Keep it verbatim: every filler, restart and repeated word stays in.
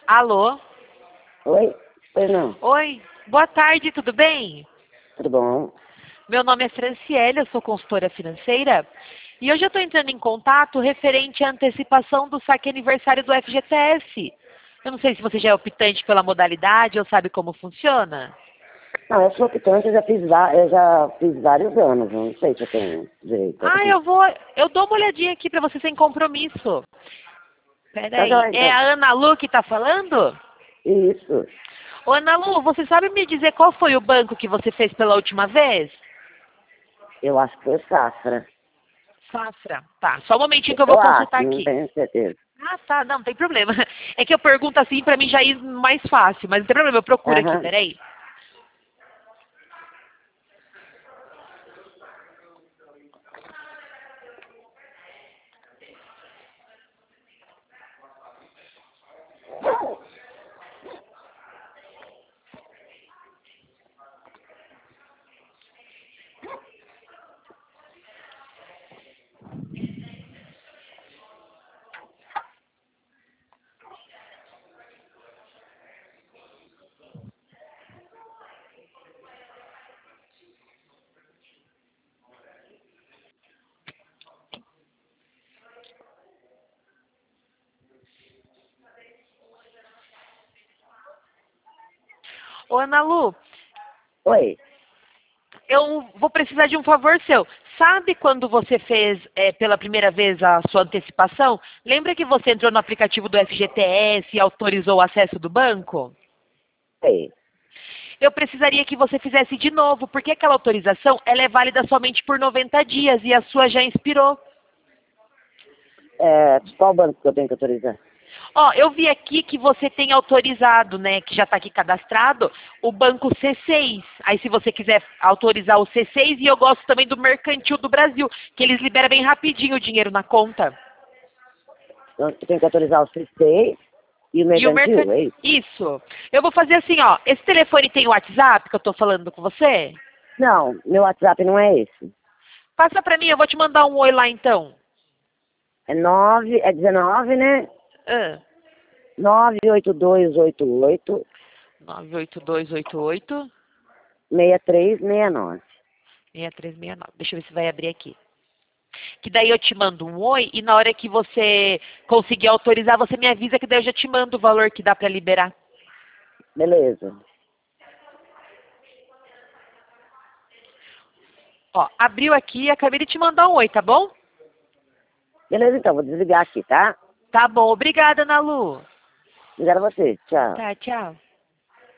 Alô? Oi? Oi, não. Oi, boa tarde, tudo bem? Tudo bom? Meu nome é Franciele, eu sou consultora financeira e hoje eu estou entrando em contato referente à antecipação do saque aniversário do F G T S. Eu não sei se você já é optante pela modalidade ou sabe como funciona. Não, eu sou optante, eu já fiz, va- eu já fiz vários anos, não sei se eu tenho direito. Ah, eu vou, eu dou uma olhadinha aqui para você sem compromisso. Tá Peraí, joia, é então. a Ana Lu que está falando? Isso. Ô, Ana Lu, você sabe me dizer qual foi o banco que você fez pela última vez? Eu acho que foi Safra. Safra. Tá, só um momentinho que eu vou Eu acho, consultar não aqui. tenho certeza. Ah, tá, não, não tem problema. É que eu pergunto assim pra mim já ir mais fácil, mas não tem problema, eu procuro aqui, Aham. peraí. Ô, Ana Lu, Oi. eu vou precisar de um favor seu. Sabe quando você fez é, pela primeira vez a sua antecipação? Lembra que você entrou no aplicativo do F G T S e autorizou o acesso do banco? Oi. Eu precisaria que você fizesse de novo, porque aquela autorização ela é válida somente por noventa dias e a sua já expirou. É, qual banco que eu tenho que autorizar? Ó, eu vi aqui que você tem autorizado, né, que já está aqui cadastrado, o banco C seis. Aí se você quiser autorizar o C seis, e eu gosto também do Mercantil do Brasil, que eles liberam bem rapidinho o dinheiro na conta. Eu tenho que autorizar o C seis e o E o mercantil, Mercantil... é isso? Isso. Eu vou fazer assim, ó, esse telefone tem o WhatsApp que eu estou falando com você? Não, meu WhatsApp não é esse. Passa pra mim, eu vou te mandar um oi lá então. É nove, é dezenove, né? Ah, nove oito dois oito oito nove oito dois oito oito seis três seis nove. seis três seis nove. Deixa eu ver se vai abrir aqui. Que daí eu te mando um oi e na hora que você conseguir autorizar, você me avisa que daí eu já te mando o valor que dá para liberar. Beleza. Ó, abriu aqui e acabei de te mandar um oi, tá bom? Beleza, então, vou desligar aqui, tá? Tá bom, obrigada, Ana Lu. Obrigada a você. Tchau. Tá, tchau.